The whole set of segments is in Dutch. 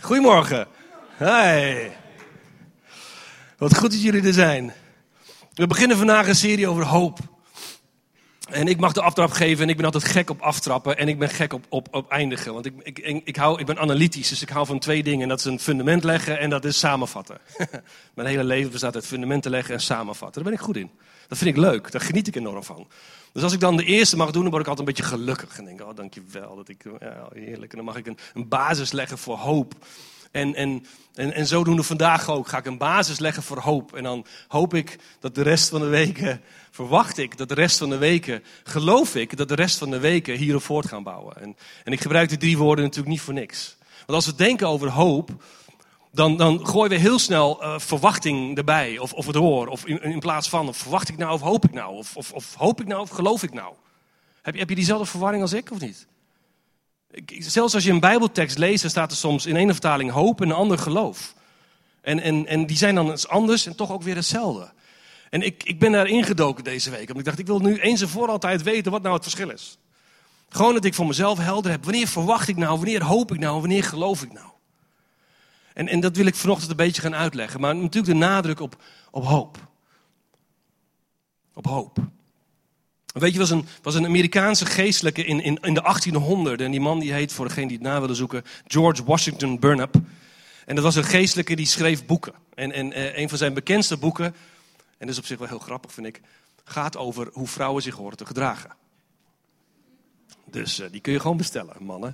Goedemorgen. Hey. Wat goed dat jullie er zijn. We beginnen vandaag een serie over hoop. En ik mag de aftrap geven en ik ben altijd gek op aftrappen en ik ben gek op eindigen. Want ik ben analytisch, dus ik hou van twee dingen. En dat is een fundament leggen en dat is samenvatten. Mijn hele leven bestaat uit fundamenten leggen en samenvatten. Daar ben ik goed in. Dat vind ik leuk, daar geniet ik enorm van. Dus als ik dan de eerste mag doen, dan word ik altijd een beetje gelukkig. En denk, dankjewel, heerlijk. En dan mag ik een basis leggen voor hoop. En zodoende vandaag ook ga ik een basis leggen voor hoop. En dan hoop ik dat de rest van de weken, verwacht ik dat de rest van de weken, geloof ik dat de rest van de weken hierop voort gaan bouwen. En ik gebruik die 3 woorden natuurlijk niet voor niks. Want als we denken over hoop, dan gooien we heel snel verwachting erbij. Of het hoor. Of in plaats van, of verwacht ik nou of hoop ik nou? Of hoop ik nou of geloof ik nou? Heb je diezelfde verwarring als ik of niet? Zelfs als je een Bijbeltekst leest, dan staat er soms in ene vertaling hoop en in een andere geloof. En die zijn dan eens anders en toch ook weer hetzelfde. En ik ben daar ingedoken deze week. Want ik dacht, ik wil nu eens en voor altijd weten wat nou het verschil is. Gewoon dat ik voor mezelf helder heb. Wanneer verwacht ik nou? Wanneer hoop ik nou? Wanneer geloof ik nou? En dat wil ik vanochtend een beetje gaan uitleggen. Maar natuurlijk de nadruk op hoop. Op hoop. Weet je, was een Amerikaanse geestelijke in de 1800. En die man die heet, voor degene die het na willen zoeken, George Washington Burnap. En dat was een geestelijke die schreef boeken. En een van zijn bekendste boeken, en dat is op zich wel heel grappig vind ik, gaat over hoe vrouwen zich horen te gedragen. Dus die kun je gewoon bestellen, mannen.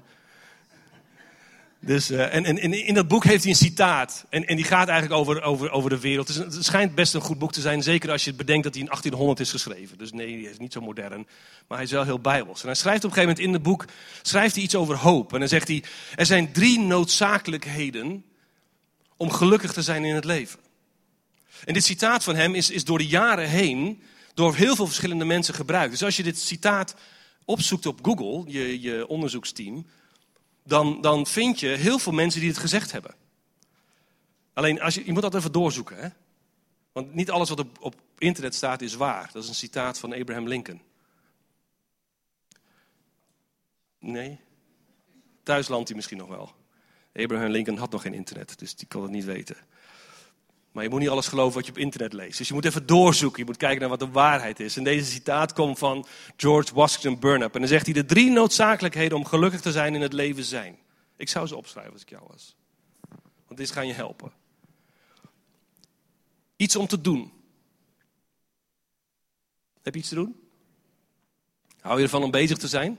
Dus, en in dat boek heeft hij een citaat. En die gaat eigenlijk over de wereld. Het schijnt best een goed boek te zijn. Zeker als je bedenkt dat hij in 1800 is geschreven. Dus nee, hij is niet zo modern. Maar hij is wel heel bijbels. En hij schrijft op een gegeven moment in het boek schrijft hij iets over hoop. En dan zegt hij, er zijn 3 noodzakelijkheden om gelukkig te zijn in het leven. En dit citaat van hem is door de jaren heen door heel veel verschillende mensen gebruikt. Dus als je dit citaat opzoekt op Google, je onderzoeksteam, dan vind je heel veel mensen die het gezegd hebben. Alleen, je moet dat even doorzoeken. Hè? Want niet alles wat op internet staat is waar. Dat is een citaat van Abraham Lincoln. Nee? Thuis landt hij misschien nog wel. Abraham Lincoln had nog geen internet, dus die kon het niet weten. Maar je moet niet alles geloven wat je op internet leest. Dus je moet even doorzoeken. Je moet kijken naar wat de waarheid is. En deze citaat komt van George Washington Burnap. En dan zegt hij, de 3 noodzakelijkheden om gelukkig te zijn in het leven zijn. Ik zou ze opschrijven als ik jou was. Want dit gaan je helpen. Iets om te doen. Heb je iets te doen? Hou je ervan om bezig te zijn?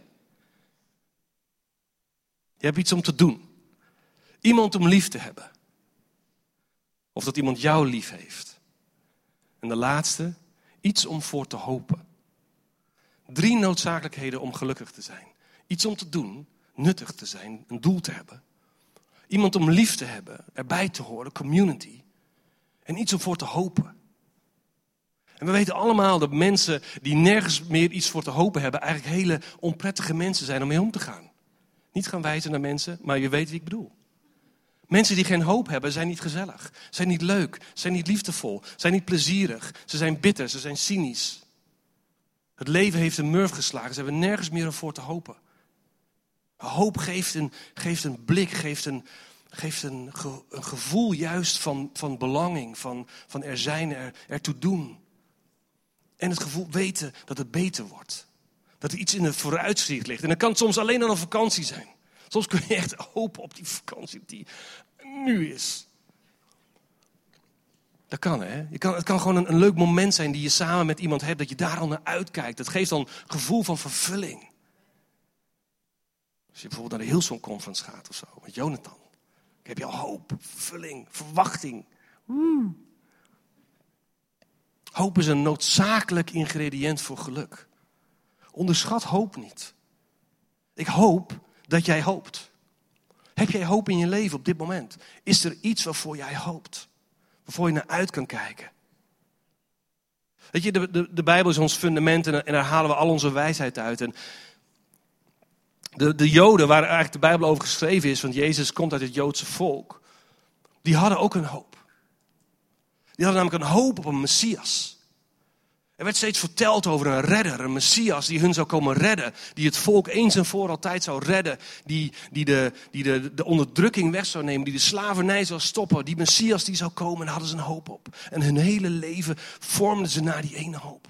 Je hebt iets om te doen. Iemand om lief te hebben. Of dat iemand jou lief heeft. En de laatste, iets om voor te hopen. 3 noodzakelijkheden om gelukkig te zijn. Iets om te doen, nuttig te zijn, een doel te hebben. Iemand om lief te hebben, erbij te horen, community. En iets om voor te hopen. En we weten allemaal dat mensen die nergens meer iets voor te hopen hebben, eigenlijk hele onprettige mensen zijn om mee om te gaan. Niet gaan wijzen naar mensen, maar je weet wie ik bedoel. Mensen die geen hoop hebben, zijn niet gezellig, zijn niet leuk, zijn niet liefdevol, zijn niet plezierig. Ze zijn bitter, ze zijn cynisch. Het leven heeft een murf geslagen, ze hebben nergens meer om voor te hopen. Hoop geeft een blik, geeft een gevoel juist van belanging, van er zijn, ertoe doen. En het gevoel weten dat het beter wordt. Dat er iets in het vooruitzicht ligt. En dat kan soms alleen aan een vakantie zijn. Soms kun je echt hopen op die vakantie die nu is. Dat kan, hè? Het kan gewoon een leuk moment zijn die je samen met iemand hebt, dat je daar al naar uitkijkt. Dat geeft dan een gevoel van vervulling. Als je bijvoorbeeld naar de Hillsong Conference gaat of zo, met Jonathan. Dan heb je al hoop, vervulling, verwachting. Hoop is een noodzakelijk ingrediënt voor geluk. Onderschat hoop niet. Ik hoop dat jij hoopt. Heb jij hoop in je leven op dit moment? Is er iets waarvoor jij hoopt? Waarvoor je naar uit kan kijken? Weet je, de Bijbel is ons fundament en daar halen we al onze wijsheid uit. En de Joden, waar eigenlijk de Bijbel over geschreven is, want Jezus komt uit het Joodse volk, die hadden ook een hoop. Die hadden namelijk een hoop op een Messias. Er werd steeds verteld over een redder, een Messias die hun zou komen redden. Die het volk eens en voor altijd zou redden. Die de onderdrukking weg zou nemen, die de slavernij zou stoppen. Die Messias die zou komen, en daar hadden ze een hoop op. En hun hele leven vormden ze naar die ene hoop.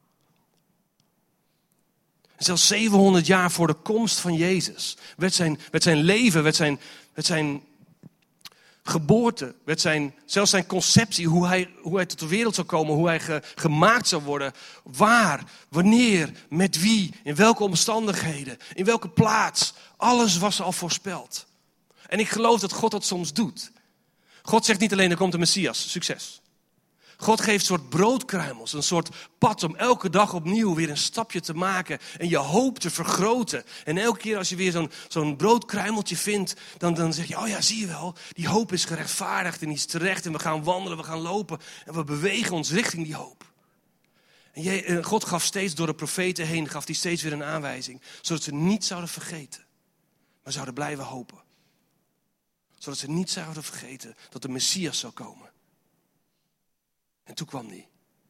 En zelfs 700 jaar voor de komst van Jezus werd zijn leven, werd zijn geboorte, zelfs zijn conceptie, hoe hij tot de wereld zou komen, hoe hij gemaakt zou worden, waar, wanneer, met wie, in welke omstandigheden, in welke plaats. Alles was al voorspeld. En ik geloof dat God dat soms doet. God zegt niet alleen, er komt een Messias, succes. God geeft een soort broodkruimels, een soort pad om elke dag opnieuw weer een stapje te maken en je hoop te vergroten. En elke keer als je weer zo'n broodkruimeltje vindt, dan zeg je, oh ja, zie je wel, die hoop is gerechtvaardigd en die is terecht en we gaan wandelen, we gaan lopen en we bewegen ons richting die hoop. En God gaf steeds door de profeten heen, gaf hij steeds weer een aanwijzing, zodat ze niet zouden vergeten, maar zouden blijven hopen. Zodat ze niet zouden vergeten dat de Messias zou komen. En toen kwam die.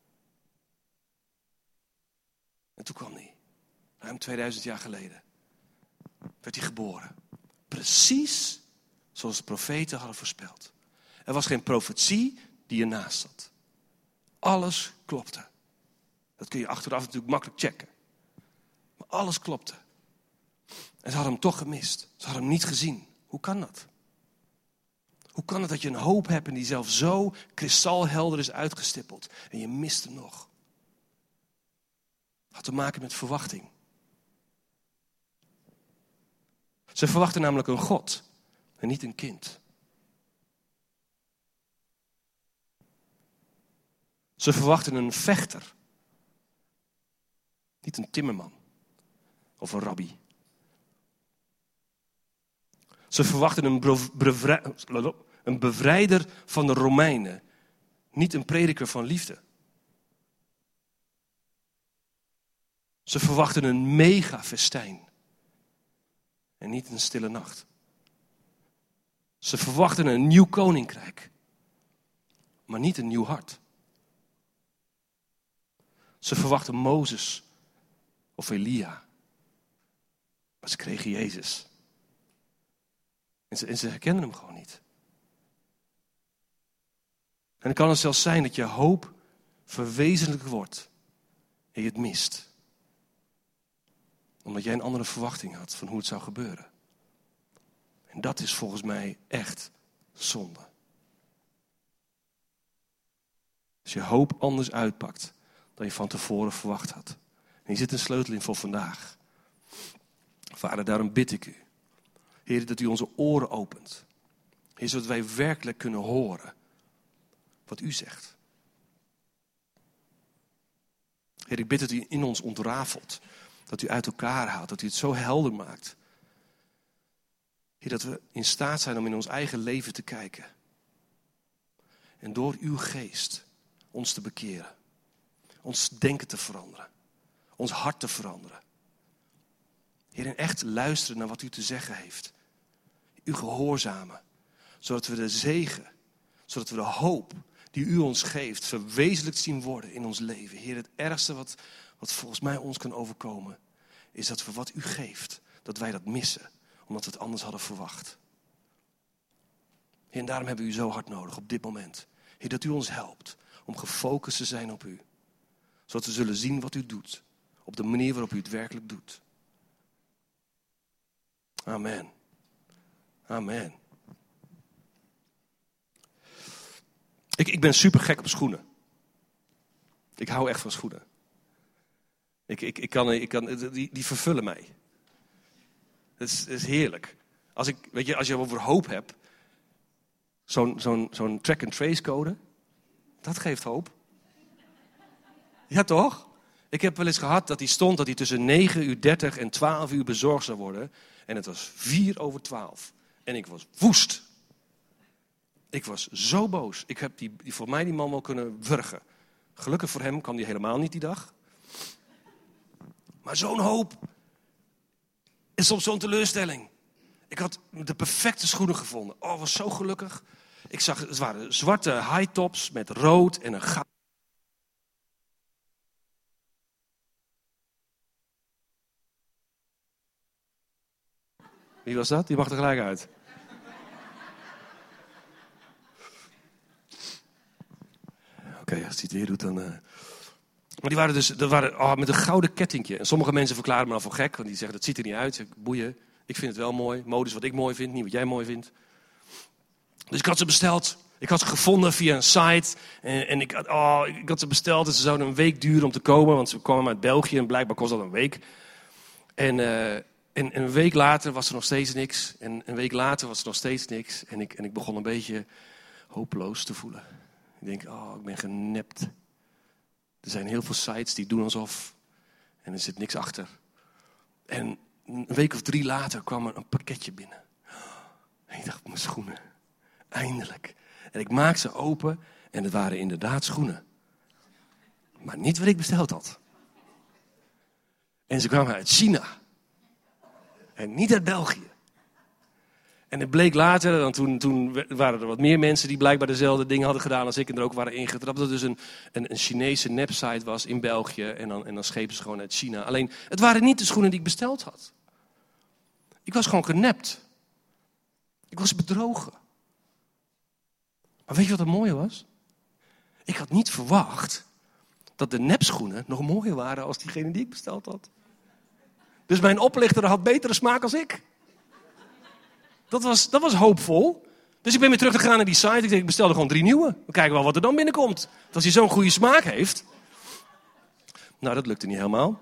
Ruim 2000 jaar geleden werd hij geboren. Precies zoals de profeten hadden voorspeld. Er was geen profetie die ernaast zat. Alles klopte. Dat kun je achteraf natuurlijk makkelijk checken. Maar alles klopte. En ze hadden hem toch gemist. Ze hadden hem niet gezien. Hoe kan dat? Hoe kan het dat je een hoop hebt en die zelf zo kristalhelder is uitgestippeld en je mist hem nog? Het had te maken met verwachting. Ze verwachten namelijk een God en niet een kind. Ze verwachten een vechter, niet een timmerman of een rabbi. Ze verwachten een bevrijder van de Romeinen, niet een prediker van liefde. Ze verwachten een megafestijn en niet een stille nacht. Ze verwachten een nieuw koninkrijk, maar niet een nieuw hart. Ze verwachten Mozes of Elia, maar ze kregen Jezus. En ze herkennen hem gewoon niet. En dan kan het zelfs zijn dat je hoop verwezenlijkt wordt en je het mist. Omdat jij een andere verwachting had van hoe het zou gebeuren. En dat is volgens mij echt zonde. Als je hoop anders uitpakt dan je van tevoren verwacht had. En hier zit een sleutel in voor vandaag. Vader, daarom bid ik u. Heer, dat u onze oren opent. Heer, zodat wij werkelijk kunnen horen wat u zegt. Heer, ik bid dat u in ons ontrafelt. Dat u uit elkaar haalt. Dat u het zo helder maakt. Heer, dat we in staat zijn om in ons eigen leven te kijken. En door uw geest ons te bekeren. Ons denken te veranderen. Ons hart te veranderen. Heer, en echt luisteren naar wat u te zeggen heeft. U gehoorzamen. Zodat we de zegen, zodat we de hoop die u ons geeft, verwezenlijkt zien worden in ons leven. Heer, het ergste wat volgens mij ons kan overkomen, is dat we wat u geeft, dat wij dat missen. Omdat we het anders hadden verwacht. Heer, en daarom hebben we u zo hard nodig op dit moment. Heer, dat u ons helpt om gefocust te zijn op u. Zodat we zullen zien wat u doet. Op de manier waarop u het werkelijk doet. Amen. Amen. Ik ben super gek op schoenen. Ik hou echt van schoenen. Die vervullen mij. Het is heerlijk. Als je over hoop hebt, zo'n track-and-trace code, dat geeft hoop. Ja, toch? Ik heb wel eens gehad dat die stond dat hij tussen 9:30 en 12 bezorgd zou worden. En het was 11:04. En ik was woest. Ik was zo boos. Ik heb voor mij die man wel kunnen wurgen. Gelukkig voor hem kwam die helemaal niet die dag. Maar zo'n hoop is soms zo'n teleurstelling. Ik had de perfecte schoenen gevonden. Oh, ik was zo gelukkig. Ik zag, het waren zwarte high tops met rood en een goud. Wie was dat? Die mag er gelijk uit. Oké, als hij het weer doet, dan... Maar die waren dus met een gouden kettingje. En sommige mensen verklaren me dan voor gek, want die zeggen, dat ziet er niet uit. Ik boeien, ik vind het wel mooi. Mode is wat ik mooi vind, niet wat jij mooi vindt. Dus ik had ze besteld. Ik had ze gevonden via een site. En ik had ze besteld en ze zouden een week duren om te komen. Want ze kwamen uit België en blijkbaar kost dat een week. En een week later was er nog steeds niks. En een week later was er nog steeds niks. En ik begon een beetje hopeloos te voelen. Ik denk, ik ben genept. Er zijn heel veel sites die doen alsof. En er zit niks achter. En een week of 3 later kwam er een pakketje binnen. En ik dacht, mijn schoenen. Eindelijk. En ik maak ze open en het waren inderdaad schoenen. Maar niet wat ik besteld had. En ze kwamen uit China. En niet uit België. En het bleek later, want toen waren er wat meer mensen die blijkbaar dezelfde dingen hadden gedaan als ik en er ook waren ingetrapt. Dat het dus een Chinese nepsite was in België en dan schepen ze gewoon uit China. Alleen, het waren niet de schoenen die ik besteld had. Ik was gewoon genept. Ik was bedrogen. Maar weet je wat het mooie was? Ik had niet verwacht dat de nepschoenen nog mooier waren als diegene die ik besteld had. Dus mijn oplichter had betere smaak als ik. Dat was hoopvol. Dus ik ben weer teruggegaan naar die site. Ik denk, ik bestel er gewoon 3 nieuwe. We kijken wel wat er dan binnenkomt. Als hij zo'n goede smaak heeft. Nou, dat lukte niet helemaal.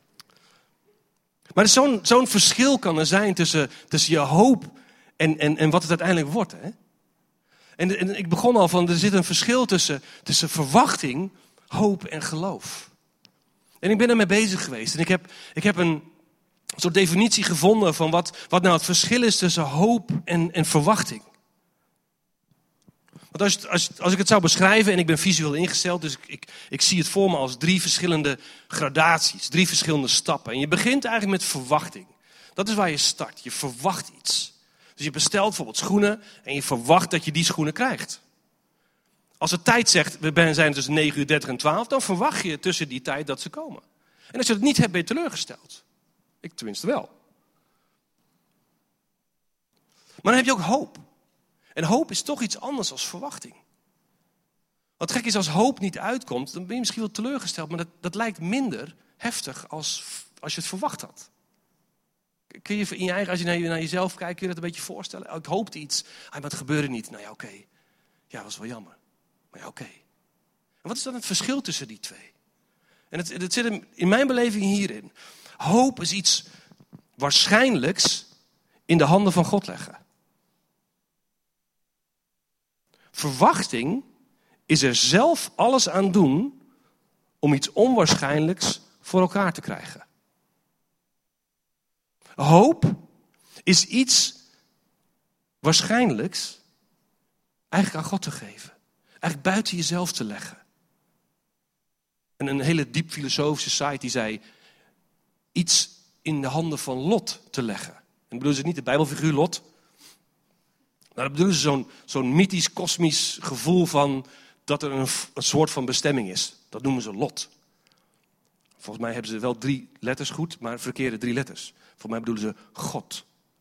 Maar zo'n verschil kan er zijn tussen je hoop en wat het uiteindelijk wordt. Hè? En ik begon al van, er zit een verschil tussen verwachting, hoop en geloof. En ik ben ermee bezig geweest. En ik heb een soort definitie gevonden van wat nou het verschil is tussen hoop en verwachting. Want als ik het zou beschrijven, en ik ben visueel ingesteld, dus ik zie het voor me als 3 verschillende gradaties, 3 verschillende stappen. En je begint eigenlijk met verwachting. Dat is waar je start. Je verwacht iets. Dus je bestelt bijvoorbeeld schoenen en je verwacht dat je die schoenen krijgt. Als de tijd zegt, we zijn tussen 9:30 en 12, dan verwacht je tussen die tijd dat ze komen. En als je het niet hebt, ben je teleurgesteld. Ik tenminste wel. Maar dan heb je ook hoop. En hoop is toch iets anders dan verwachting. Wat gek is, als hoop niet uitkomt, dan ben je misschien wel teleurgesteld. Maar dat lijkt minder heftig als je het verwacht had. Kun je in je eigen, als je naar jezelf kijkt, kun je dat een beetje voorstellen? Ik hoopte iets, maar het gebeurde niet. Nou ja, oké. Ja, dat was wel jammer. Maar ja, oké. En wat is dan het verschil tussen die twee? En het zit hem in mijn beleving hierin. Hoop is iets waarschijnlijks in de handen van God leggen. Verwachting is er zelf alles aan doen om iets onwaarschijnlijks voor elkaar te krijgen. Hoop is iets waarschijnlijks eigenlijk aan God te geven. Eigenlijk buiten jezelf te leggen. En een hele diep filosofische site die zei iets in de handen van Lot te leggen. En bedoelen ze niet de Bijbelfiguur Lot. Maar dat bedoelen ze zo'n mythisch, kosmisch gevoel van dat er een soort van bestemming is. Dat noemen ze Lot. Volgens mij hebben ze wel 3 letters goed, maar verkeerde 3 letters. Volgens mij bedoelen ze God.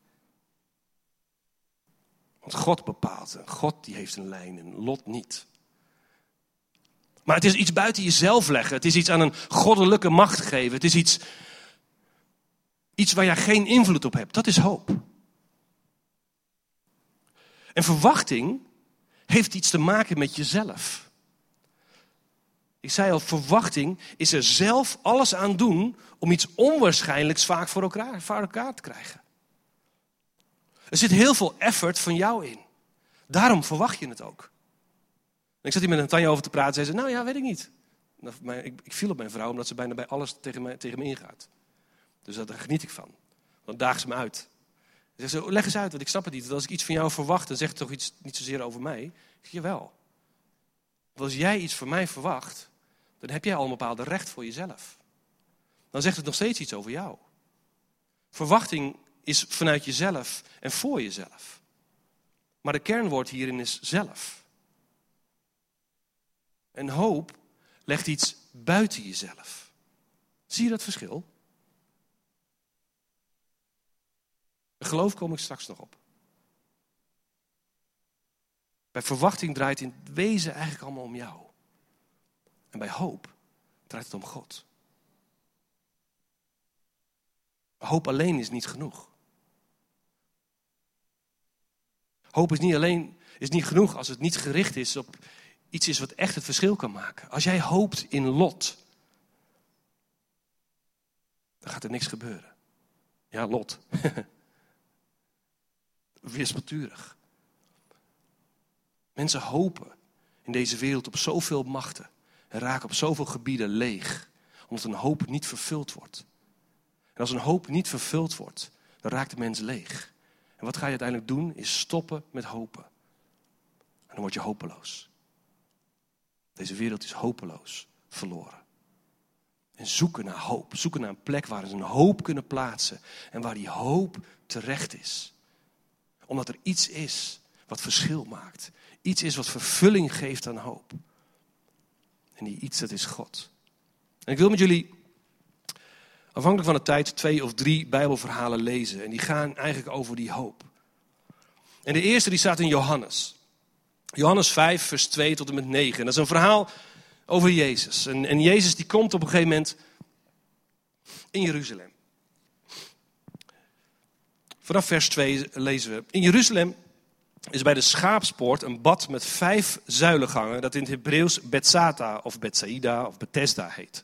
Want God bepaalt. En God die heeft een lijn en Lot niet. Maar het is iets buiten jezelf leggen. Het is iets aan een goddelijke macht geven. Het is iets waar je geen invloed op hebt. Dat is hoop. En verwachting heeft iets te maken met jezelf. Ik zei al, verwachting is er zelf alles aan doen om iets onwaarschijnlijks vaak voor elkaar te krijgen. Er zit heel veel effort van jou in. Daarom verwacht je het ook. En ik zat hier met Tanja over te praten. Zij zei, nou ja, weet ik niet. Ik viel op mijn vrouw omdat ze bijna bij alles tegen me ingaat. Dus daar geniet ik van. Dan daagt ze me uit. Ze zegt, leg eens uit, want ik snap het niet. Want als ik iets van jou verwacht, dan zegt het toch iets niet zozeer over mij? Ik zeg, jawel. Want als jij iets van mij verwacht, dan heb jij al een bepaalde recht voor jezelf. Dan zegt het nog steeds iets over jou. Verwachting is vanuit jezelf en voor jezelf. Maar de kernwoord hierin is zelf. En hoop legt iets buiten jezelf. Zie je dat verschil? Geloof kom ik straks nog op. Bij verwachting draait in het wezen eigenlijk allemaal om jou. En bij hoop draait het om God. Hoop alleen is niet genoeg. Hoop is niet genoeg als het niet gericht is op iets is wat echt het verschil kan maken. Als jij hoopt in Lot, dan gaat er niks gebeuren. Ja, Lot. Wispelturig. Mensen hopen in deze wereld op zoveel machten en raken op zoveel gebieden leeg, omdat een hoop niet vervuld wordt. En als een hoop niet vervuld wordt, dan raakt de mens leeg. En wat ga je uiteindelijk doen, is stoppen met hopen. En dan word je hopeloos. Deze wereld is hopeloos verloren. En zoeken naar hoop, zoeken naar een plek waar ze een hoop kunnen plaatsen en waar die hoop terecht is. Omdat er iets is wat verschil maakt. Iets is wat vervulling geeft aan hoop. En die iets, dat is God. En ik wil met jullie, afhankelijk van de tijd, 2 of 3 Bijbelverhalen lezen. En die gaan eigenlijk over die hoop. En de eerste die staat in Johannes. Johannes 5, vers 2 tot en met 9. En dat is een verhaal over Jezus. En Jezus die komt op een gegeven moment in Jeruzalem. Vanaf vers 2 lezen we. In Jeruzalem is bij de Schaapspoort een bad met 5 zuilengangen, dat in het Hebreeuws Bethsata of Bethsaida of Bethesda heet.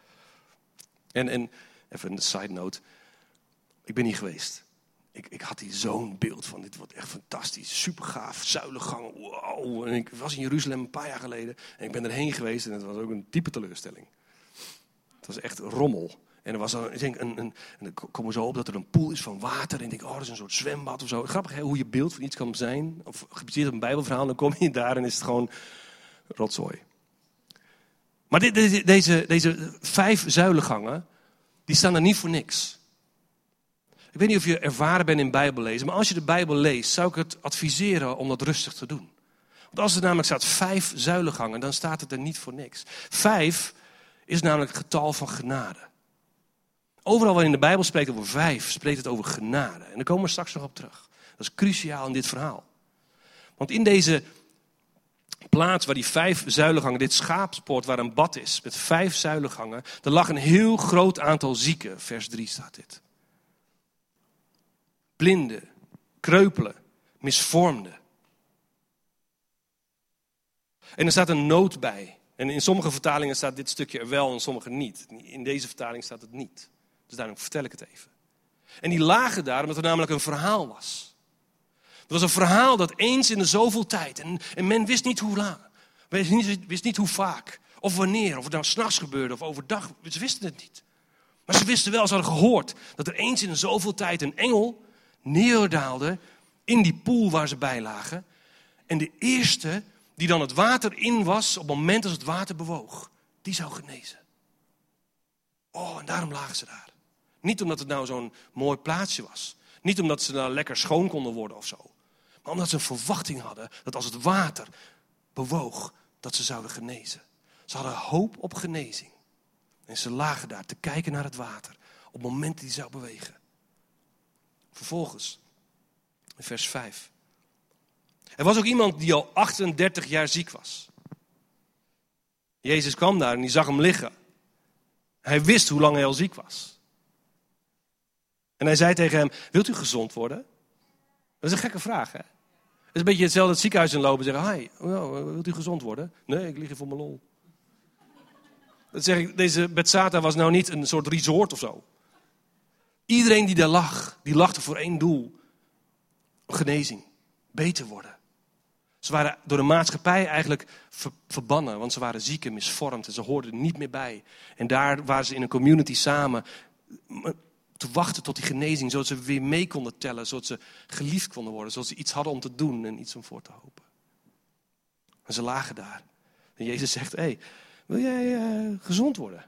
En even een side note, ik ben hier geweest. Ik had hier zo'n beeld van, dit wordt echt fantastisch, super gaaf, zuilengangen, wow. En ik was in Jeruzalem een paar jaar geleden en ik ben erheen geweest en het was ook een diepe teleurstelling. Het was echt rommel. En er was dan, ik denk, en dan kom er zo op dat er een poel is van water. En ik denk, dat is een soort zwembad of zo. Grappig hè, hoe je beeld van iets kan zijn. Of gebaseerd op een Bijbelverhaal. Dan kom je daar en is het gewoon rotzooi. Maar deze 5 zuilengangen, die staan er niet voor niks. Ik weet niet of je ervaren bent in Bijbel lezen. Maar als je de Bijbel leest, zou ik het adviseren om dat rustig te doen. Want als er namelijk staat 5 zuilengangen, dan staat het er niet voor niks. 5 is namelijk het getal van genade. Overal waarin de Bijbel spreekt over 5, spreekt het over genade. En daar komen we straks nog op terug. Dat is cruciaal in dit verhaal. Want in deze plaats waar die 5 zuilengangen, dit Schaapspoort waar een bad is, met 5 zuilengangen, er lag een heel groot aantal zieken. Vers 3 staat dit. Blinden, kreupelen, misvormden. En er staat een nood bij. En in sommige vertalingen staat dit stukje er wel en sommige niet. In deze vertaling staat het niet. Dus daarom vertel ik het even. En die lagen daar omdat er namelijk een verhaal was. Het was een verhaal dat eens in de zoveel tijd. En men wist niet hoe lang. Wist niet hoe vaak. Of wanneer. Of het nou 's nachts gebeurde of overdag. Ze wisten het niet. Maar ze wisten wel, ze hadden gehoord. Dat er eens in de zoveel tijd een engel neerdaalde in die poel waar ze bij lagen. En de eerste die dan het water in was op het moment als het water bewoog. Die zou genezen. Oh, en daarom lagen ze daar. Niet omdat het nou zo'n mooi plaatsje was. Niet omdat ze nou lekker schoon konden worden of zo. Maar omdat ze een verwachting hadden dat als het water bewoog, dat ze zouden genezen. Ze hadden hoop op genezing. En ze lagen daar te kijken naar het water. Op het moment dat hij zou bewegen. Vervolgens, in vers 5. Er was ook iemand die al 38 jaar ziek was. Jezus kwam daar en die zag hem liggen. Hij wist hoe lang hij al ziek was. En hij zei tegen hem, wilt u gezond worden? Dat is een gekke vraag, hè? Het is een beetje hetzelfde het ziekenhuis inlopen en zeggen, hi, wilt u gezond worden? Nee, ik lig hier voor mijn lol. Dat zeg ik, deze Bethsata was nou niet een soort resort of zo. Iedereen die daar lag, die lachte voor één doel. Genezing, beter worden. Ze waren door de maatschappij eigenlijk verbannen, want ze waren ziek en misvormd en ze hoorden er niet meer bij. En daar waren ze in een community samen te wachten tot die genezing, zodat ze weer mee konden tellen, zodat ze geliefd konden worden, zodat ze iets hadden om te doen en iets om voor te hopen. En ze lagen daar. En Jezus zegt, hey, wil jij gezond worden?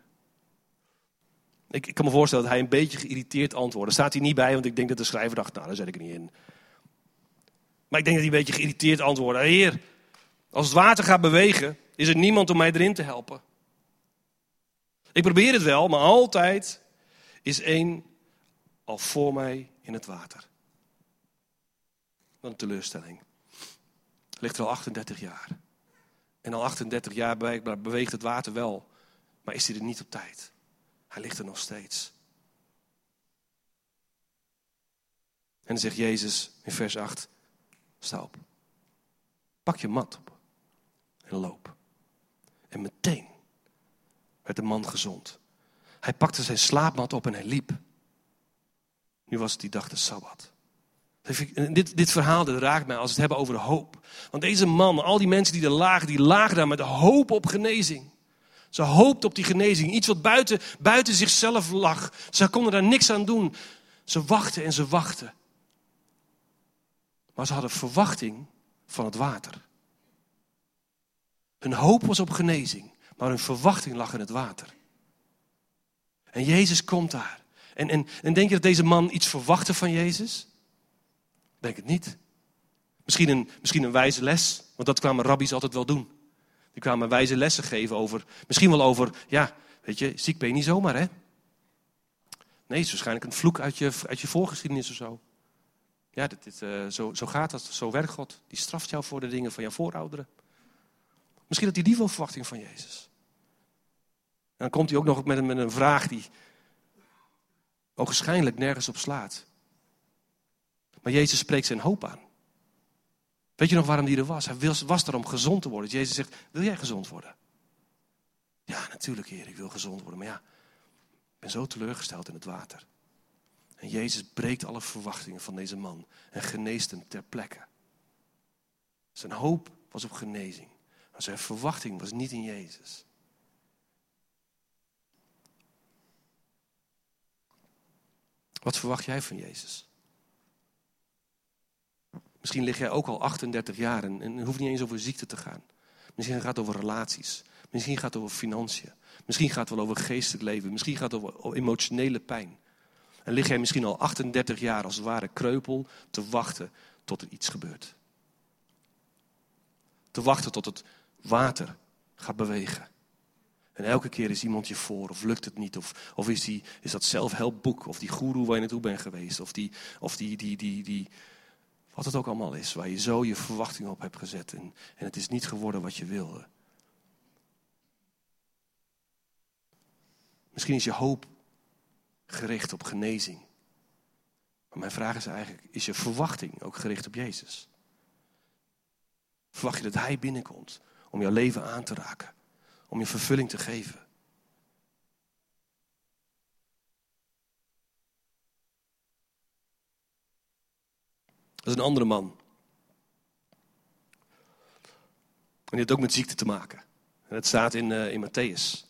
Ik kan me voorstellen dat hij een beetje geïrriteerd antwoordde. Staat hij niet bij, want ik denk dat de schrijver dacht, nou, daar zet ik er niet in. Maar ik denk dat hij een beetje geïrriteerd antwoordde. Heer, als het water gaat bewegen, is er niemand om mij erin te helpen. Ik probeer het wel, maar altijd is één al voor mij in het water. Wat een teleurstelling. Ligt er al 38 jaar. En al 38 jaar beweegt het water wel. Maar is hij er niet op tijd? Hij ligt er nog steeds. En dan zegt Jezus in vers 8. Sta op. Pak je mat op. En loop. En meteen werd de man gezond. Hij pakte zijn slaapmat op en hij liep. Nu was het die dag de Sabbat. Dit verhaal dat raakt mij als we het hebben over de hoop. Want deze man, al die mensen die lagen daar met de hoop op genezing. Ze hoopten op die genezing. Iets wat buiten zichzelf lag. Ze konden daar niks aan doen. Ze wachten en ze wachten. Maar ze hadden verwachting van het water. Hun hoop was op genezing. Maar hun verwachting lag in het water. En Jezus komt daar. En denk je dat deze man iets verwachtte van Jezus? Denk het niet. Misschien een wijze les. Want dat kwamen rabbies altijd wel doen. Die kwamen wijze lessen geven over. Misschien wel over. Ja, weet je, ziek ben je niet zomaar, hè? Nee, het is waarschijnlijk een vloek uit je voorgeschiedenis of zo. Ja, zo gaat dat. Zo werkt God. Die straft jou voor de dingen van jouw voorouderen. Misschien had hij die wel verwachting van Jezus. En dan komt hij ook nog met een vraag die ogenschijnlijk nergens op slaat. Maar Jezus spreekt zijn hoop aan. Weet je nog waarom hij er was? Hij was er om gezond te worden. Jezus zegt, wil jij gezond worden? Ja, natuurlijk Heer, ik wil gezond worden. Maar ja, ik ben zo teleurgesteld in het water. En Jezus breekt alle verwachtingen van deze man. En geneest hem ter plekke. Zijn hoop was op genezing. Maar zijn verwachting was niet in Jezus. Wat verwacht jij van Jezus? Misschien lig jij ook al 38 jaar en het hoeft niet eens over ziekte te gaan. Misschien gaat het over relaties. Misschien gaat het over financiën. Misschien gaat het wel over geestelijk leven. Misschien gaat het over emotionele pijn. En lig jij misschien al 38 jaar als het ware kreupel te wachten tot er iets gebeurt. Te wachten tot het water gaat bewegen. En elke keer is iemand je voor, of lukt het niet, of is dat zelfhelpboek, of die goeroe waar je naartoe bent geweest, of die wat het ook allemaal is, waar je zo je verwachting op hebt gezet en het is niet geworden wat je wilde. Misschien is je hoop gericht op genezing. Maar mijn vraag is eigenlijk, is je verwachting ook gericht op Jezus? Verwacht je dat Hij binnenkomt om jouw leven aan te raken? Om je vervulling te geven? Dat is een andere man. En die heeft ook met ziekte te maken. En het staat in Matthäus.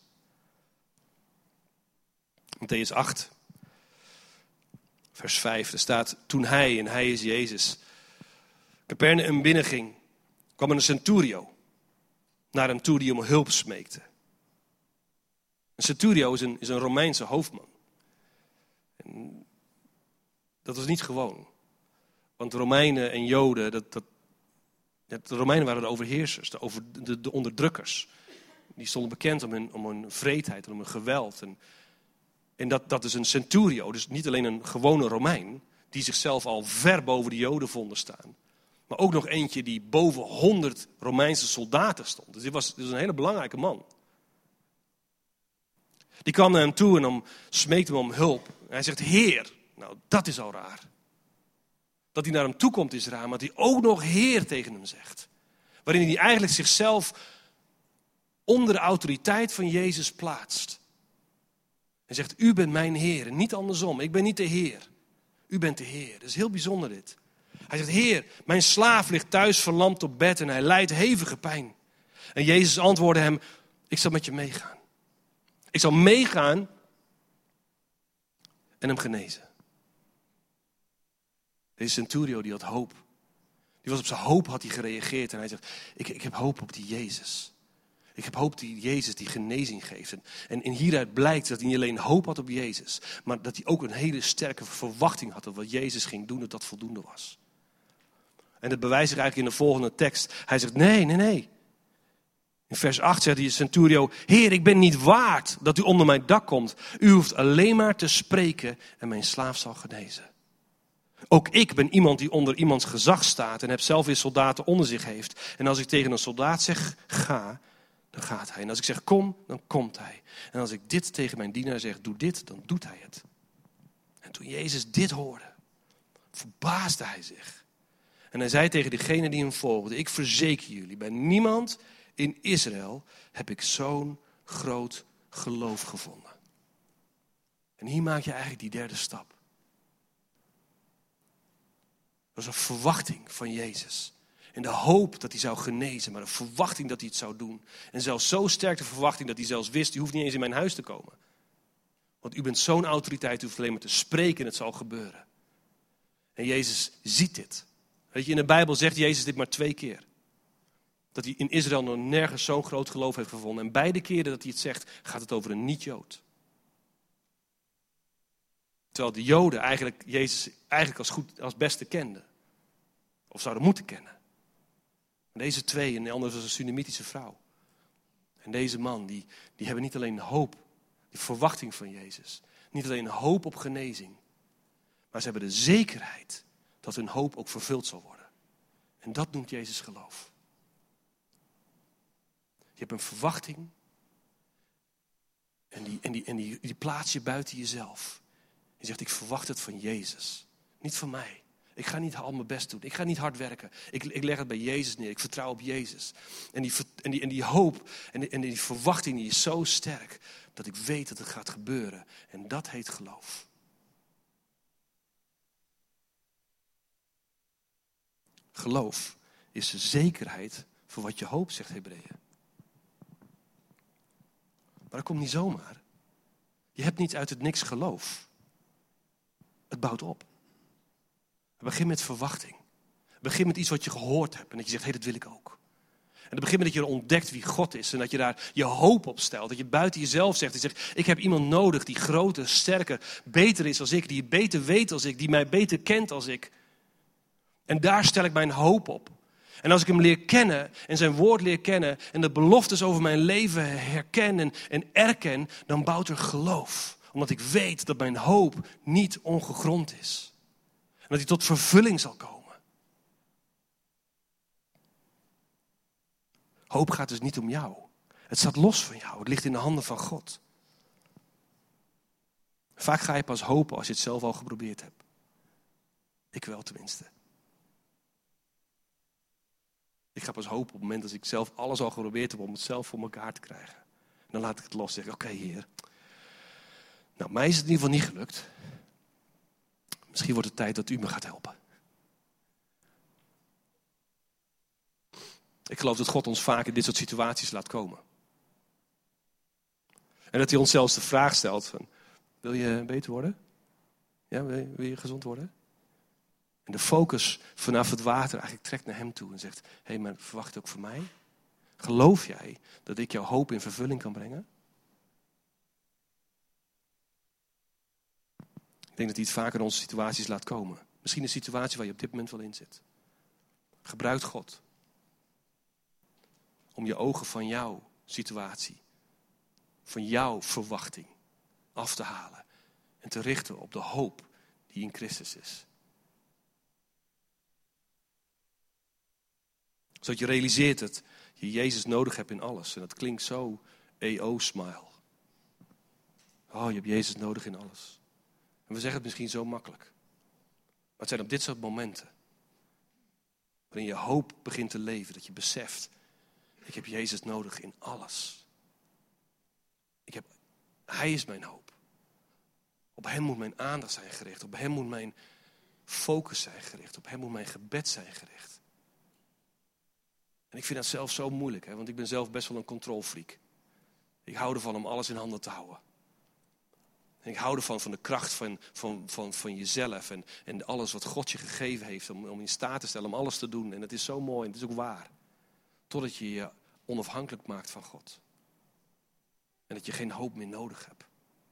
Matthäus 8. Vers 5. Er staat, toen hij, en hij is Jezus, Capernaum binnenging, kwam er een centurio naar hem toe die om hulp smeekte. Een centurio is een Romeinse hoofdman. En dat was niet gewoon. Want de Romeinen en Joden, de Romeinen waren de overheersers, de onderdrukkers. Die stonden bekend om hun vreedheid en om hun geweld. En dat is een centurio, dus niet alleen een gewone Romein, die zichzelf al ver boven de Joden vonden staan. Maar ook nog eentje die boven 100 Romeinse soldaten stond. Dus dit was een hele belangrijke man. Die kwam naar hem toe en smeekte hem om hulp. En hij zegt, Heer, nou dat is al raar. Dat hij naar hem toe komt is raar, maar dat hij ook nog Heer tegen hem zegt. Waarin hij eigenlijk zichzelf onder de autoriteit van Jezus plaatst. Hij zegt, u bent mijn Heer en niet andersom. Ik ben niet de Heer. U bent de Heer. Dat is heel bijzonder dit. Hij zegt, Heer, mijn slaaf ligt thuis verlamd op bed en hij lijdt hevige pijn. En Jezus antwoordde hem, ik zal met je meegaan. Ik zal meegaan en hem genezen. Deze centurio die had hoop. Die was op zijn hoop had hij gereageerd en hij zegt, ik heb hoop op die Jezus. Ik heb hoop op die Jezus die genezing geeft. En hieruit blijkt dat hij niet alleen hoop had op Jezus, maar dat hij ook een hele sterke verwachting had dat wat Jezus ging doen, dat voldoende was. En dat bewijst zich eigenlijk in de volgende tekst. Hij zegt, nee. In vers 8 zegt die centurio, Heer, ik ben niet waard dat u onder mijn dak komt. U hoeft alleen maar te spreken en mijn slaaf zal genezen. Ook ik ben iemand die onder iemands gezag staat en heb zelf weer soldaten onder zich heeft. En als ik tegen een soldaat zeg, ga, dan gaat hij. En als ik zeg, kom, dan komt hij. En als ik dit tegen mijn dienaar zeg, doe dit, dan doet hij het. En toen Jezus dit hoorde, verbaasde hij zich. En hij zei tegen degene die hem volgde, ik verzeker jullie, bij niemand in Israël heb ik zo'n groot geloof gevonden. En hier maak je eigenlijk die derde stap. Dat was een verwachting van Jezus. En de hoop dat hij zou genezen, maar een verwachting dat hij het zou doen. En zelfs zo sterk de verwachting dat hij zelfs wist, u hoeft niet eens in mijn huis te komen. Want u bent zo'n autoriteit, u hoeft alleen maar te spreken en het zal gebeuren. En Jezus ziet dit. Weet je, in de Bijbel zegt Jezus dit maar 2 keer. Dat hij in Israël nog nergens zo'n groot geloof heeft gevonden. En beide keren dat hij het zegt, gaat het over een niet-Jood. Terwijl de Joden eigenlijk Jezus als beste kenden. Of zouden moeten kennen. En deze 2, en de andere was een Sunamitische vrouw. En deze man, die hebben niet alleen hoop, die verwachting van Jezus. Niet alleen hoop op genezing. Maar ze hebben de zekerheid dat hun hoop ook vervuld zal worden. En dat noemt Jezus geloof. Je hebt een verwachting. En die plaats je buiten jezelf. Je zegt, ik verwacht het van Jezus. Niet van mij. Ik ga niet al mijn best doen. Ik ga niet hard werken. Ik leg het bij Jezus neer. Ik vertrouw op Jezus. En die hoop en die verwachting die is zo sterk dat ik weet dat het gaat gebeuren. En dat heet geloof. Geloof is de zekerheid voor wat je hoopt, zegt Hebreeën. Maar dat komt niet zomaar. Je hebt niet uit het niks geloof. Het bouwt op. Het begint met verwachting. Het begint met iets wat je gehoord hebt en dat je zegt, hé, dat wil ik ook. En het begint met dat je ontdekt wie God is en dat je daar je hoop op stelt. Dat je buiten jezelf zegt, je zegt, ik heb iemand nodig die groter, sterker, beter is als ik, die het beter weet als ik, die mij beter kent als ik. En daar stel ik mijn hoop op. En als ik hem leer kennen en zijn woord leer kennen en de beloftes over mijn leven herken en erken, dan bouwt er geloof. Omdat ik weet dat mijn hoop niet ongegrond is. En dat hij tot vervulling zal komen. Hoop gaat dus niet om jou. Het staat los van jou. Het ligt in de handen van God. Vaak ga je pas hopen als je het zelf al geprobeerd hebt. Ik wel tenminste. Ik ga pas hopen op het moment dat ik zelf alles al geprobeerd heb om het zelf voor elkaar te krijgen. En dan laat ik het los. Zeg, oké, Heer. Nou, mij is het in ieder geval niet gelukt. Misschien wordt het tijd dat u me gaat helpen. Ik geloof dat God ons vaak in dit soort situaties laat komen. En dat hij ons zelfs de vraag stelt van, wil je beter worden? Ja, wil je gezond worden? En de focus vanaf het water eigenlijk trekt naar hem toe en zegt, hé, maar verwacht ook voor mij? Geloof jij dat ik jouw hoop in vervulling kan brengen? Ik denk dat hij het vaker in onze situaties laat komen. Misschien een situatie waar je op dit moment wel in zit. Gebruik God om je ogen van jouw situatie, van jouw verwachting af te halen en te richten op de hoop die in Christus is. Zodat je realiseert dat je Jezus nodig hebt in alles. En dat klinkt zo EO-smile. Oh, je hebt Jezus nodig in alles. En we zeggen het misschien zo makkelijk. Maar het zijn op dit soort momenten waarin je hoop begint te leven. Dat je beseft, ik heb Jezus nodig in alles. Hij is mijn hoop. Op hem moet mijn aandacht zijn gericht. Op hem moet mijn focus zijn gericht. Op hem moet mijn gebed zijn gericht. En ik vind dat zelf zo moeilijk, want ik ben zelf best wel een controlfreak. Ik hou ervan om alles in handen te houden. En ik hou ervan van de kracht van jezelf en alles wat God je gegeven heeft om in staat te stellen om alles te doen. En het is zo mooi en het is ook waar. Totdat je je onafhankelijk maakt van God. En dat je geen hoop meer nodig hebt.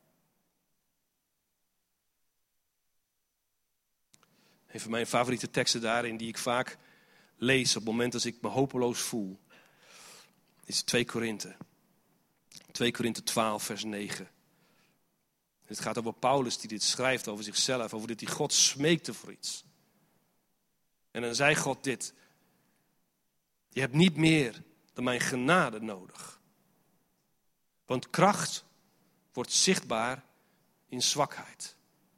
Een van mijn favoriete teksten daarin die ik vaak lees op het moment als ik me hopeloos voel, is 2 Korinthe. 2 Korinthe 12 vers 9. Het gaat over Paulus die dit schrijft over zichzelf, over dat hij God smeekte voor iets. En dan zei God dit. Je hebt niet meer dan mijn genade nodig. Want kracht wordt zichtbaar in zwakheid.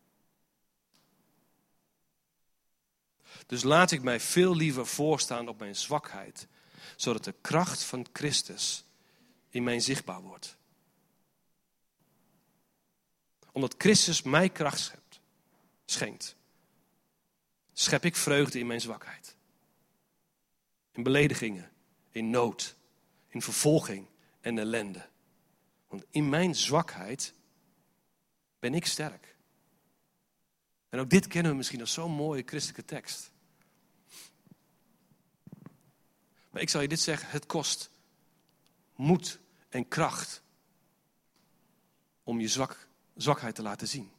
Dus laat ik mij veel liever voorstaan op mijn zwakheid, zodat de kracht van Christus in mij zichtbaar wordt. Omdat Christus mij kracht schenkt, schep ik vreugde in mijn zwakheid. In beledigingen, in nood, in vervolging en ellende. Want in mijn zwakheid ben ik sterk. En ook dit kennen we misschien als zo'n mooie christelijke tekst. Maar ik zal je dit zeggen, het kost moed en kracht om je zwakheid te laten zien.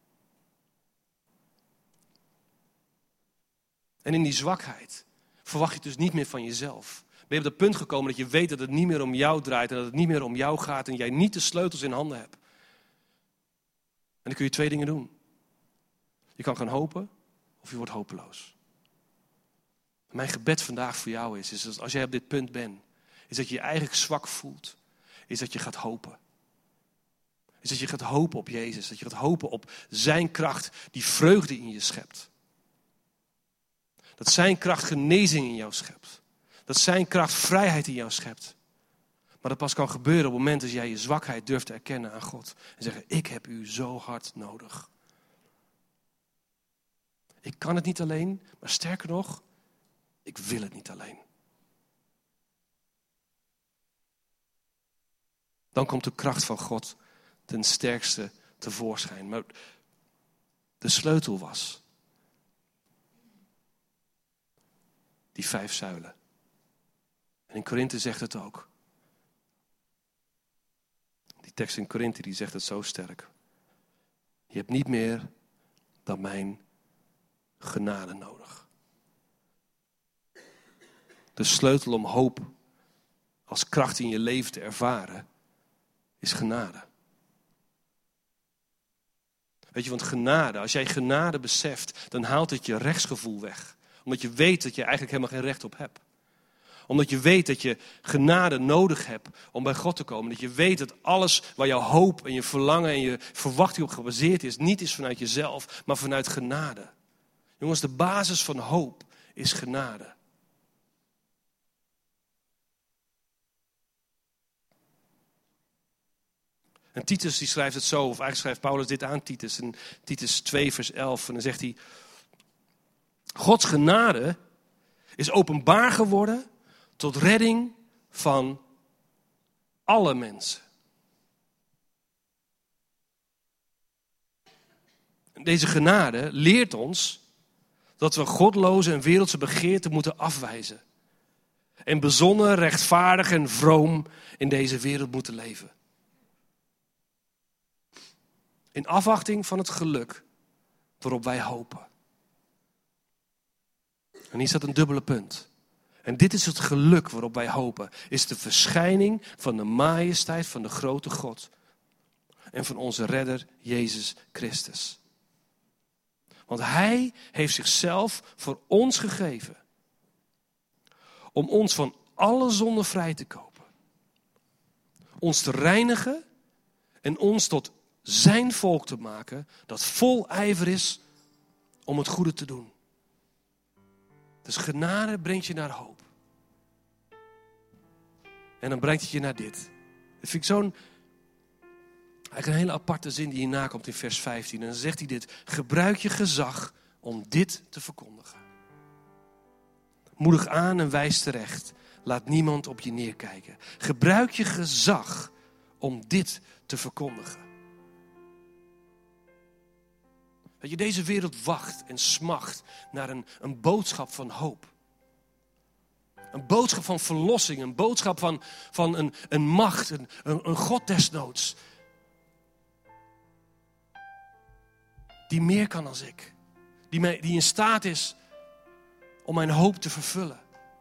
En in die zwakheid verwacht je dus niet meer van jezelf. Ben je op het punt gekomen dat je weet dat het niet meer om jou draait en dat het niet meer om jou gaat en jij niet de sleutels in handen hebt. En dan kun je 2 dingen doen. Je kan gaan hopen of je wordt hopeloos. Mijn gebed vandaag voor jou is dat als jij op dit punt bent, is dat je je eigenlijk zwak voelt. Is dat je gaat hopen. Is dat je gaat hopen op Jezus. Dat je gaat hopen op zijn kracht die vreugde in je schept. Dat zijn kracht genezing in jou schept. Dat zijn kracht vrijheid in jou schept. Maar dat pas kan gebeuren op het moment dat jij je zwakheid durft te erkennen aan God. En zeggen, ik heb u zo hard nodig. Ik kan het niet alleen, maar sterker nog, ik wil het niet alleen. Dan komt de kracht van God ten sterkste tevoorschijn. Maar de sleutel was die 5 zuilen. En in Korinthe zegt het ook. Die tekst in Korinthe die zegt het zo sterk. Je hebt niet meer dan mijn genade nodig. De sleutel om hoop als kracht in je leven te ervaren is genade. Weet je, want genade, als jij genade beseft, dan haalt het je rechtsgevoel weg. Omdat je weet dat je eigenlijk helemaal geen recht op hebt. Omdat je weet dat je genade nodig hebt om bij God te komen. Dat je weet dat alles waar jouw hoop en je verlangen en je verwachting op gebaseerd is, niet is vanuit jezelf, maar vanuit genade. Jongens, de basis van hoop is genade. En Titus die schrijft het zo, of eigenlijk schrijft Paulus dit aan Titus. In Titus 2 vers 11. En dan zegt hij, Gods genade is openbaar geworden tot redding van alle mensen. En deze genade leert ons dat we godloze en wereldse begeerten moeten afwijzen. En bezonnen, rechtvaardig en vroom in deze wereld moeten leven. In afwachting van het geluk waarop wij hopen. En hier staat een dubbele punt. En dit is het geluk waarop wij hopen. Is de verschijning van de majesteit van de grote God. En van onze redder Jezus Christus. Want hij heeft zichzelf voor ons gegeven. Om ons van alle zonde vrij te kopen. Ons te reinigen. En ons tot zijn volk te maken. Dat vol ijver is om het goede te doen. Dus genade brengt je naar hoop. En dan brengt het je naar dit. Dat vind ik eigenlijk een hele aparte zin die hierna komt in vers 15. En dan zegt hij dit. Gebruik je gezag om dit te verkondigen. Moedig aan en wijs terecht. Laat niemand op je neerkijken. Gebruik je gezag om dit te verkondigen. Dat je deze wereld wacht en smacht naar een boodschap van hoop. Een boodschap van verlossing, een boodschap van een macht, een God desnoods. Die meer kan dan ik. Die in staat is om mijn hoop te vervullen.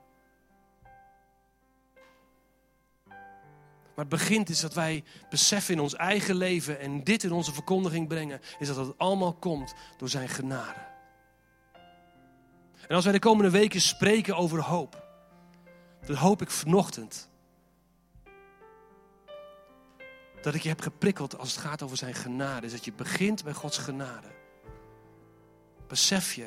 Maar het begint is dat wij beseffen in ons eigen leven en dit in onze verkondiging brengen, is dat het allemaal komt door zijn genade. En als wij de komende weken spreken over hoop, dan hoop ik vanochtend dat ik je heb geprikkeld als het gaat over zijn genade. Is dat je begint bij Gods genade. Besef je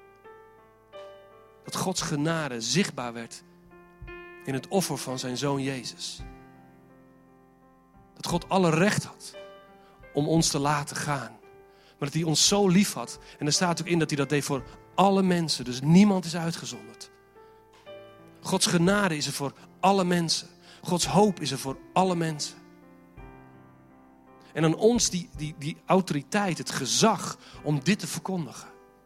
dat Gods genade zichtbaar werd in het offer van zijn Zoon Jezus. Dat God alle recht had om ons te laten gaan. Maar dat hij ons zo lief had. En er staat ook in dat hij dat deed voor alle mensen. Dus niemand is uitgezonderd. Gods genade is er voor alle mensen. Gods hoop is er voor alle mensen. En aan ons die autoriteit, het gezag om dit te verkondigen.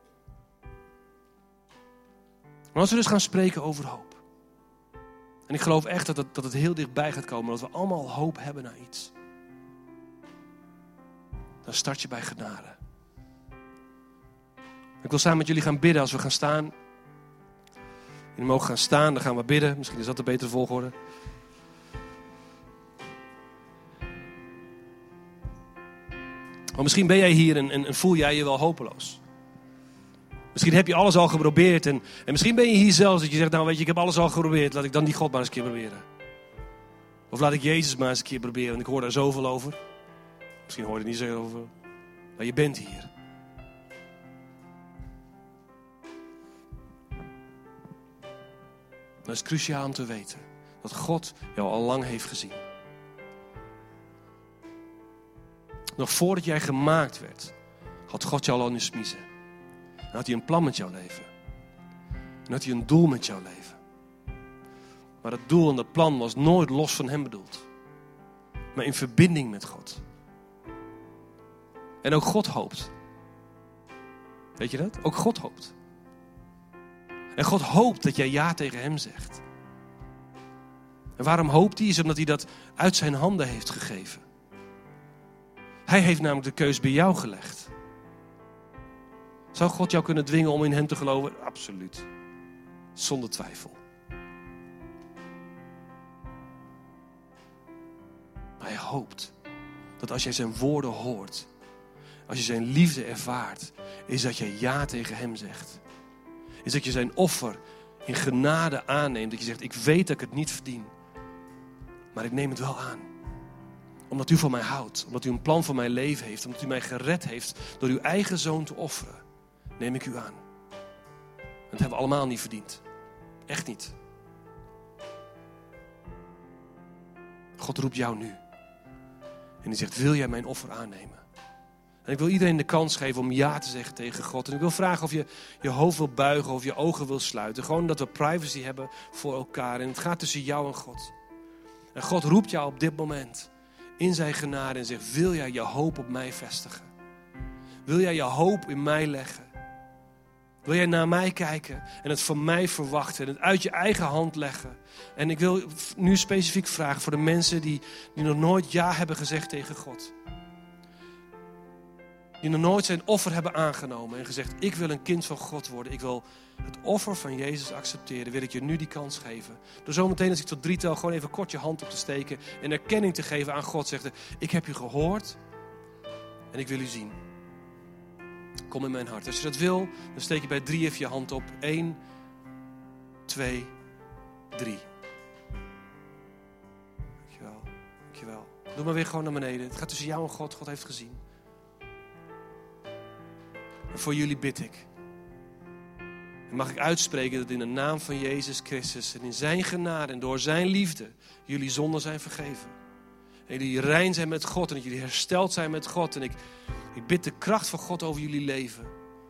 Maar als we dus gaan spreken over hoop. En ik geloof echt dat het heel dichtbij gaat komen. Dat we allemaal hoop hebben naar iets. Dan start je bij genade. Ik wil samen met jullie gaan bidden als we gaan staan. Jullie mogen gaan staan, dan gaan we bidden. Misschien is dat een betere volgorde. Maar misschien ben jij hier en voel jij je wel hopeloos. Misschien heb je alles al geprobeerd. En misschien ben je hier zelfs dat je zegt, nou weet je, ik heb alles al geprobeerd. Laat ik dan die God maar eens een keer proberen. Of laat ik Jezus maar eens een keer proberen, want ik hoor daar zoveel over. Misschien hoor je er niet zo over. Maar je bent hier. Dat is cruciaal om te weten. Dat God jou al lang heeft gezien. Nog voordat jij gemaakt werd, had God jou al in de smiezen. En had hij een plan met jouw leven. En had hij een doel met jouw leven. Maar dat doel en dat plan was nooit los van hem bedoeld. Maar in verbinding met God. En ook God hoopt. Weet je dat? Ook God hoopt. En God hoopt dat jij ja tegen hem zegt. En waarom hoopt hij? Is omdat hij dat uit zijn handen heeft gegeven. Hij heeft namelijk de keus bij jou gelegd. Zou God jou kunnen dwingen om in hem te geloven? Absoluut. Zonder twijfel. Maar hij hoopt dat als jij zijn woorden hoort, als je zijn liefde ervaart, is dat je ja tegen hem zegt. Is dat je zijn offer in genade aanneemt. Dat je zegt, ik weet dat ik het niet verdien. Maar ik neem het wel aan. Omdat u van mij houdt. Omdat u een plan voor mijn leven heeft. Omdat u mij gered heeft door uw eigen zoon te offeren. Neem ik u aan. En dat hebben we allemaal niet verdiend. Echt niet. God roept jou nu. En die zegt, wil jij mijn offer aannemen? En ik wil iedereen de kans geven om ja te zeggen tegen God. En ik wil vragen of je je hoofd wil buigen of je ogen wil sluiten. Gewoon dat we privacy hebben voor elkaar. En het gaat tussen jou en God. En God roept jou op dit moment in zijn genade en zegt, wil jij je hoop op mij vestigen? Wil jij je hoop in mij leggen? Wil jij naar mij kijken en het van mij verwachten en het uit je eigen hand leggen? En ik wil nu specifiek vragen voor de mensen die nog nooit ja hebben gezegd tegen God. Die nog nooit zijn offer hebben aangenomen en gezegd, ik wil een kind van God worden. Ik wil het offer van Jezus accepteren. Wil ik je nu die kans geven. Door zometeen als ik tot 3 tel gewoon even kort je hand op te steken. En erkenning te geven aan God. Zegt, ik heb u gehoord en ik wil u zien. Kom in mijn hart. Als je dat wil, dan steek je bij 3 even je hand op. 1, 2, 3. Dankjewel. Dankjewel. Doe maar weer gewoon naar beneden. Het gaat tussen jou en God. God heeft gezien. En voor jullie bid ik. En mag ik uitspreken dat in de naam van Jezus Christus en in zijn genade en door zijn liefde jullie zonden zijn vergeven. En jullie rein zijn met God en dat jullie hersteld zijn met God. En ik bid de kracht van God over jullie leven.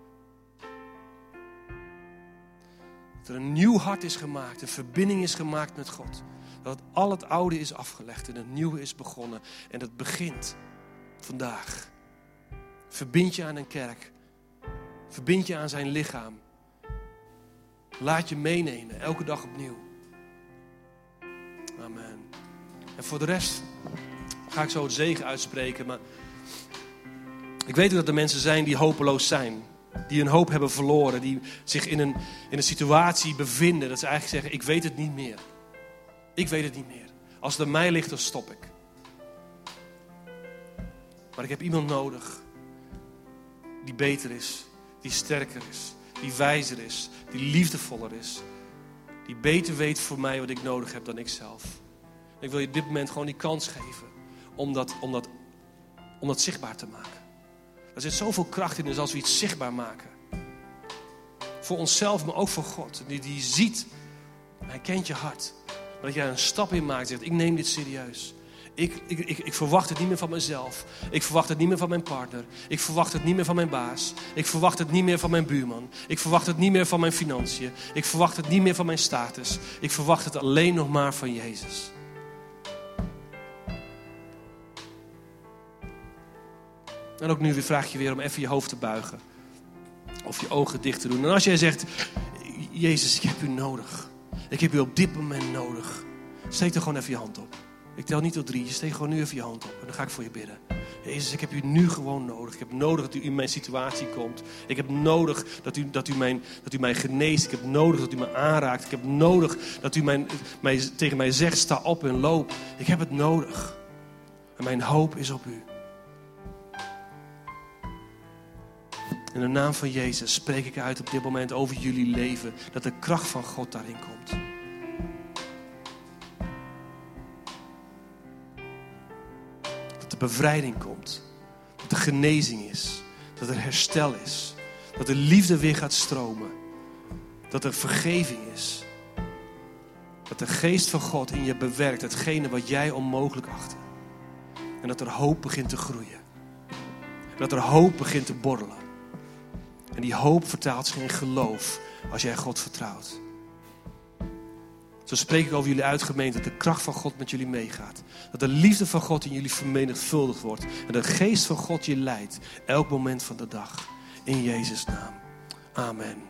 Dat er een nieuw hart is gemaakt, een verbinding is gemaakt met God. Dat al het oude is afgelegd en het nieuwe is begonnen. En dat begint vandaag. Verbind je aan een kerk. Verbind je aan zijn lichaam. Laat je meenemen, elke dag opnieuw. Amen. En voor de rest ga ik zo het zegen uitspreken. Maar ik weet ook dat er mensen zijn die hopeloos zijn. Die hun hoop hebben verloren. Die zich in een situatie bevinden. Dat ze eigenlijk zeggen, ik weet het niet meer. Ik weet het niet meer. Als het aan mij ligt, dan stop ik. Maar ik heb iemand nodig die beter is. Die sterker is. die wijzer is, die liefdevoller is. Die beter weet voor mij wat ik nodig heb dan ik zelf. Ik wil je op dit moment gewoon die kans geven om dat zichtbaar te maken. Er zit zoveel kracht in dus als we iets zichtbaar maken. Voor onszelf, maar ook voor God. Die ziet, hij kent je hart. Maar dat jij een stap in maakt en zegt, ik neem dit serieus. Ik verwacht het niet meer van mezelf. Ik verwacht het niet meer van mijn partner. Ik verwacht het niet meer van mijn baas. Ik verwacht het niet meer van mijn buurman. Ik verwacht het niet meer van mijn financiën. Ik verwacht het niet meer van mijn status. Ik verwacht het alleen nog maar van Jezus. En ook nu weer vraag ik je weer om even je hoofd te buigen. Of je ogen dicht te doen. En als jij zegt, Jezus, ik heb u nodig. Ik heb u op dit moment nodig. Steek er gewoon even je hand op. Ik tel niet tot 3. Steek gewoon nu even je hand op. En dan ga ik voor je bidden. Jezus, ik heb u nu gewoon nodig. Ik heb nodig dat u in mijn situatie komt. Ik heb nodig dat u mij geneest. Ik heb nodig dat u me aanraakt. Ik heb nodig dat u tegen mij zegt, sta op en loop. Ik heb het nodig. En mijn hoop is op u. In de naam van Jezus spreek ik uit op dit moment over jullie leven. Dat de kracht van God daarin komt. Dat er bevrijding komt. Dat er genezing is. Dat er herstel is. Dat er liefde weer gaat stromen. Dat er vergeving is. Dat de geest van God in je bewerkt hetgene wat jij onmogelijk achtte. En dat er hoop begint te groeien. En dat er hoop begint te borrelen. En die hoop vertaalt zich in geloof als jij God vertrouwt. Zo spreek ik over jullie uit, gemeente, dat de kracht van God met jullie meegaat. Dat de liefde van God in jullie vermenigvuldigd wordt. En de geest van God je leidt elk moment van de dag. In Jezus' naam. Amen.